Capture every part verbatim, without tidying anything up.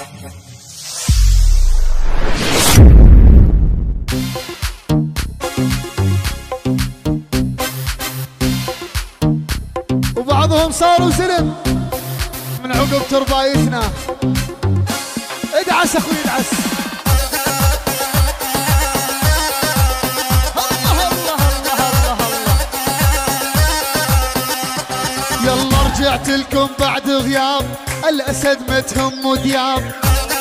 وبعضهم صاروا زلم من عقب تربايتنا. ادعس اخوي ادعس. الله الله الله الله الله. يلا رجعت لكم بعد غياب، الاسد ما تهم دياب.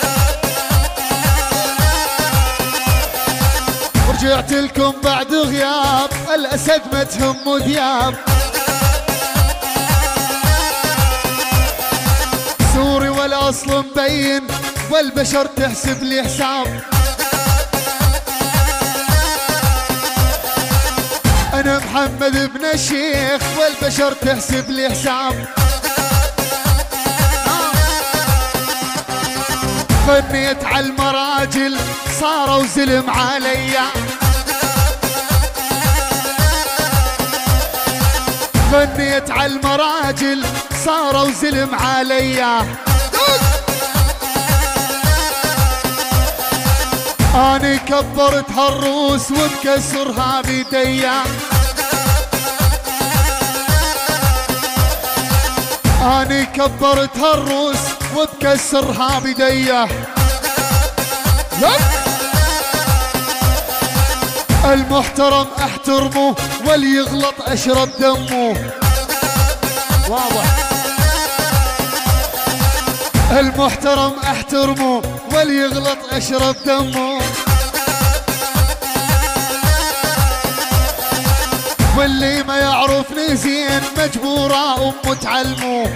رجعت لكم بعد غياب، الاسد ما تهم دياب. سوري والاصل مبين، والبشر تحسب لي حساب. انا محمد بن الشيخ، والبشر تحسب لي حساب. غنيت على المراجل صاروا زلم عليا. غنيت على المراجل صاروا زلم عليا. اني كبرت هالروس وبكسرها بيديا. اني كبرت هالروس وبكسرها بيديا. المحترم احترمه، واللي يغلط اشرب دمه. واضح. المحترم احترمه، واللي يغلط اشرب دمه. واللي ما يعرفني زين مجبورة امه تعلمه.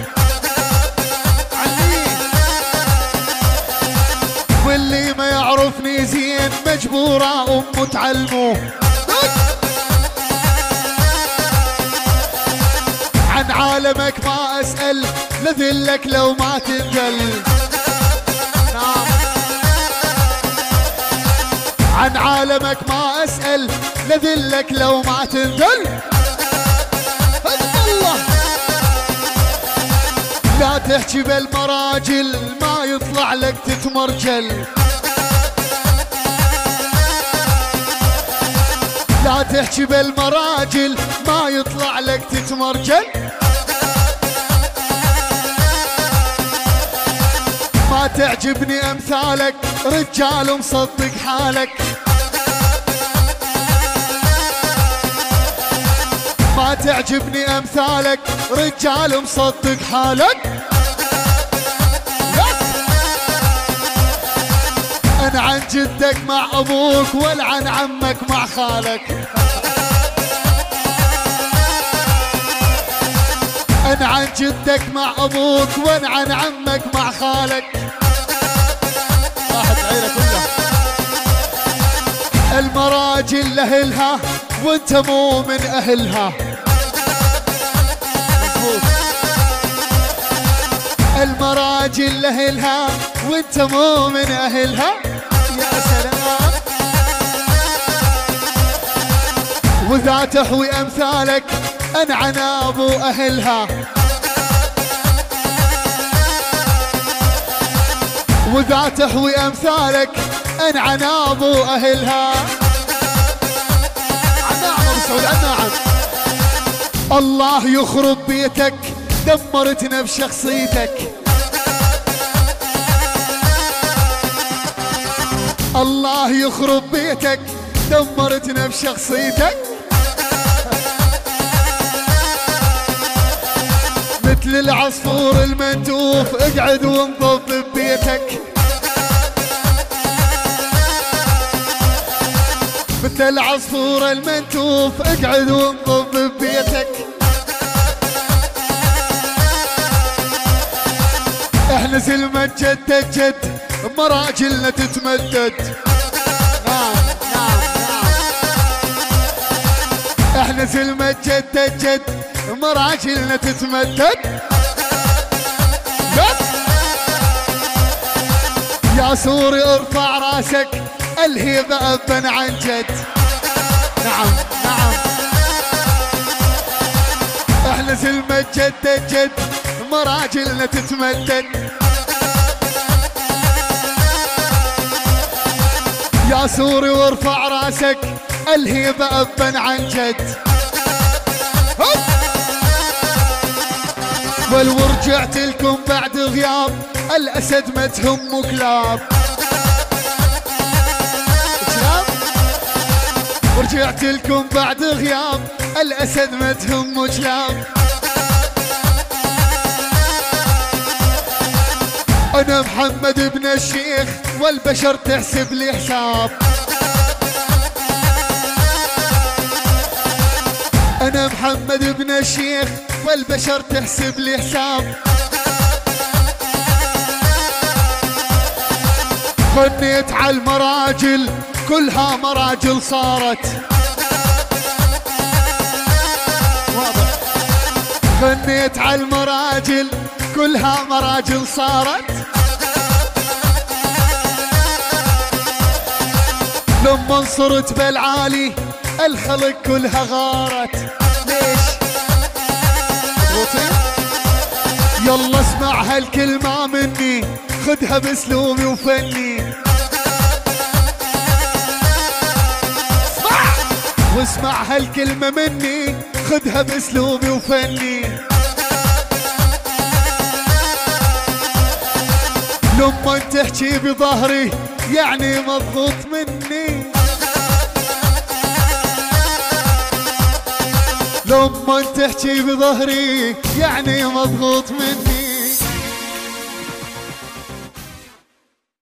واللي ما يعرفني زين مجبورة امه تعلمه. عن عالمك ما اسأل، لذلك لو ما تنجل. نعم. عن عالمك ما اسأل، لذلك لو ما تنجل. الله. لا تحكي بالمراجل، ما يطلع لك تتمرجل. لا تحكي بالمراجل، ما يطلع لك تتمرجل. ما تعجبني امثالك، رجال مصدق حالك. ما تعجبني امثالك، رجال مصدق حالك. انا عن جدك مع ابوك، والعن عمك مع خالك. انا عن جدك مع ابوك، وانا عن عمك مع خالك. راحت عيله كلها. المراجل لاهلها، وانت مو من اهلها. مظبوط. المراجل لاهلها، وانت مو من اهلها. يا سلام. وذا تحوي امثالك، انعن ابو اهلها. وذا تحوي امثالك، انعن ابو اهلها. الناعم ابو سعود الناعم. الله يخرب بيتك، دمرتنا بشخصيتك. الله يخرب بيتك، دمرتنا بشخصيتك. مثل العصفور المندوف، اقعد وانضب ببيتك. مثل العصفور المندوف، اقعد وانضب ببيتك. احنا زلمة جد جد، مراجلنا تتمدد. نعم نعم نعم. احنا زلمة جد جد، مراجلنا تتمدد. يا سوري ارفع راسك، الهيبة ابا عن جد. نعم نعم. احنا زلمة جد جد، مراجلنا تتمدد. سوري وارفع راسك الهيبة أبا عن جد. ولو رجعت لكم بعد غياب الأسد ما تهم كلاب. كلاب ورجعت لكم بعد غياب الأسد ما تهم كلاب. أنا محمد بن الشيخ والبشر تحسب لي حساب. أنا محمد بن الشيخ والبشر تحسب لي حساب. غنيت على المراجل كلها مراجل صارت. واضح. غنيت على المراجل كلها مراجل صارت. لما صرت بالعالي الخلق كلها غارت. ليش؟ يلا اسمع هالكلمة مني خدها باسلوبي وفني. اسمع واسمع هالكلمة مني خدها باسلوبي وفني. لما تحكي بظهري يعني مضغوط مني. لما تحكي بظهري يعني مضغوط مني.